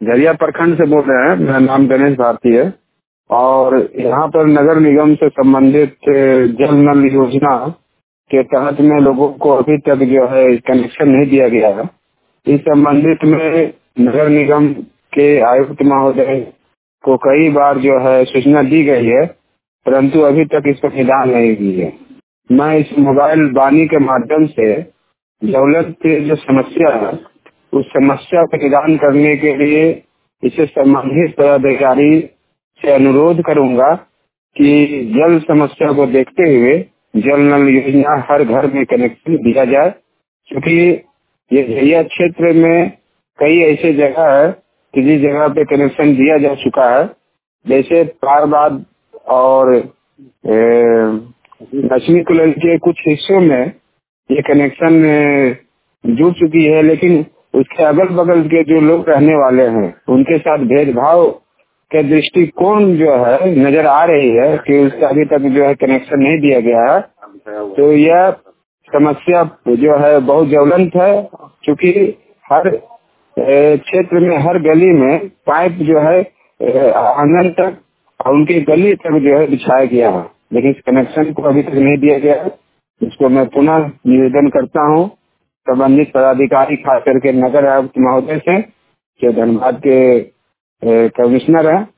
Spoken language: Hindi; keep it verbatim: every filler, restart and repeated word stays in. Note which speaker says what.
Speaker 1: झरिया प्रखंड से बोल रहे हैं। मेरा नाम गणेश भारती है और यहाँ पर नगर निगम से संबंधित जल नल योजना के तहत में लोगों को अभी तक जो है कनेक्शन नहीं दिया गया है। इस संबंधित में नगर निगम के आयुक्त महोदय को कई बार जो है सूचना दी गई है, परंतु अभी तक इस पर निदान नहीं हुई है। मैं इस मोबाइल वाणी के माध्यम से ज्वलंत जो समस्या है उस समस्या का निदान करने के लिए इससे संबंधित पदाधिकारी से अनुरोध करूंगा कि जल समस्या को देखते हुए जल नल योजना हर घर में कनेक्शन दिया जाए, क्योंकि ये झरिया क्षेत्र में कई ऐसे जगह है कि जिस जगह पे कनेक्शन दिया जा चुका है, जैसे पारबाद और दक्षिणी कुल्लू के कुछ हिस्सों में ये कनेक्शन जुड़ चुकी है, लेकिन उसके अगल बगल के जो लोग रहने वाले हैं उनके साथ भेदभाव के दृष्टिकोण जो है नजर आ रही है कि उसका अभी तक जो है कनेक्शन नहीं दिया गया है। तो यह समस्या जो है बहुत ज्वलंत है, क्योंकि हर क्षेत्र में हर गली में पाइप जो है आंगन तक और उनकी गली तक जो है बिछाया गया है, लेकिन इस कनेक्शन को अभी तक नहीं दिया गया है। इसको मैं पुनः निवेदन करता हूँ संबंधित पदाधिकारी खास करके नगर आयुक्त महोदय से, जो धनबाद के कमिश्नर है,